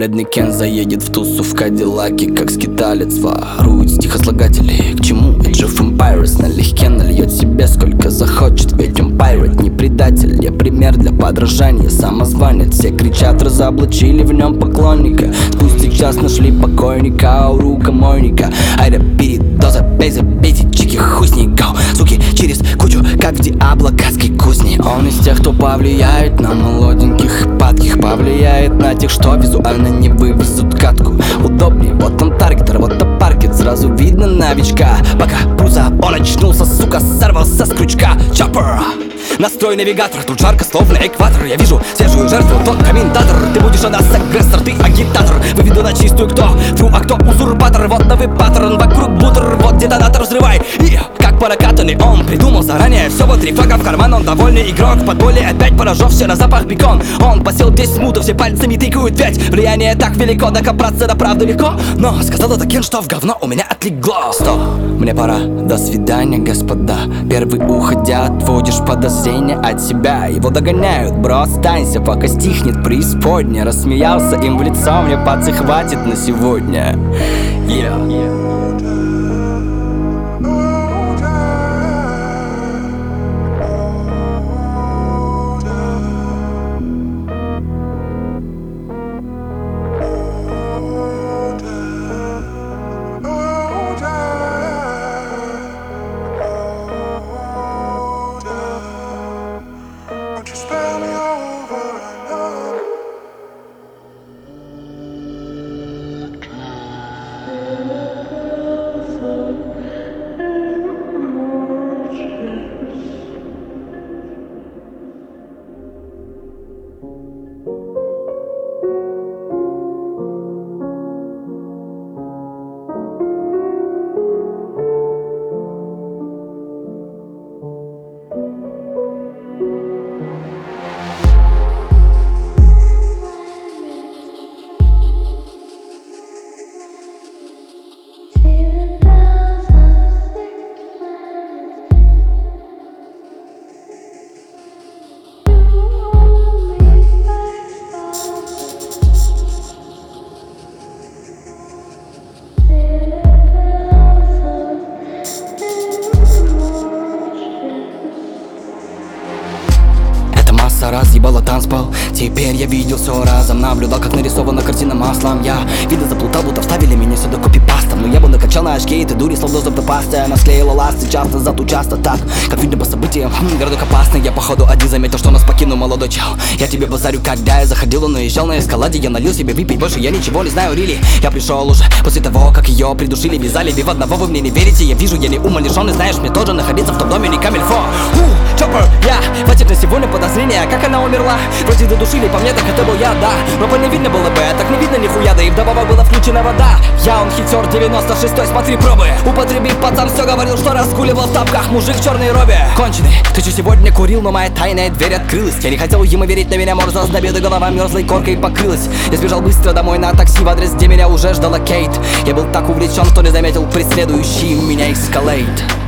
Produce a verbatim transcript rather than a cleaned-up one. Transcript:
бледный Кен заедет в тусу в Кадиллаке, как скиталец. Воруют стихослагатели, к чему Age of Empires налегке нальет себе сколько захочет. Ведь он пайрат, не предатель, не пример для подражания. Самозванец, все кричат, разоблачили в нем поклонника. Спустя час нашли покойника у рукомойника. Айда передоза, пей забейте, чики хуй с ней, гоу. Суки через кучу, как в Диабло адской кузни. Он из тех, кто повлияет на молоденьких и падких, повлияет на тех, что визуально не вывезут катку. Удобнее, вот он таргетер, вот он паркет, сразу видно новичка. Пока Бруза, он очнулся, сука, сорвался с крючка. Чоппер! Настрой навигатор, тут жарко, словно экватор. Я вижу свежую жертву, тот комментатор. Ты будешь у нас агрессор, ты агитатор. Выведу на чистую, кто фру, а кто узурпатор. Вот новый паттерн, вокруг бутер, вот детонатор, взрывай. И как по накатанный он придумал заранее все, вот три флага в карман, он довольный игрок. Под боли опять поражёшься на запах бекон. Он посел десять смутов, все пальцами тыкают пять. Влияние так велико, докопаться до правды легко. Но сказал это Кен, что в говно у меня отлегло. Стоп, мне пора, до свидания, господа. Первый уходя, отводишь подозрения от себя. Его догоняют, бро, останься, пока стихнет преисподня. Рассмеялся им в лицо, мне пацы хватит на сегодня. Yeah, yeah. Раз ебало танцпол, теперь я видел все разом. Наблюдал, как нарисована картина маслом. Я видно заплутал, будто вставили меня сюда копипастом. Но я бы накачал на очки этой дури, словно зубной пасты. Она склеила ласты часто, зато часто так. Как видно по событиям, хм, городок опасный. Я походу один заметил, что нас покинул молодой чел. Я тебе базарю, когда я заходил, он уезжал на эскаладе. Я налил себе выпить, больше я ничего не знаю, рили. Я пришел уже после того, как ее придушили, вязали. В одного вы мне не верите, я вижу, я не умалишен. И знаешь, мне тоже находиться в том доме не камильфо. Чоппер, я хватит на сегодня подозрения. Как она умерла? Вроде задушили, по мне так это был я, да. Но по не видно было бы, так не видно нихуя. Да и вдобавок была включена вода. Я он хитер девяносто шестой, смотри пробы. Употребив пацан все говорил, что разгуливал в тапках мужик в черной робе. Конченый, ты что сегодня курил, но моя тайная дверь открылась. Я не хотел ему верить, на меня морзал, с обеда голова мерзлой коркой покрылась. Я сбежал быстро домой на такси в адрес, где меня уже ждала Кейт. Я был так увлечен, что не заметил преследующий меня эскалейт.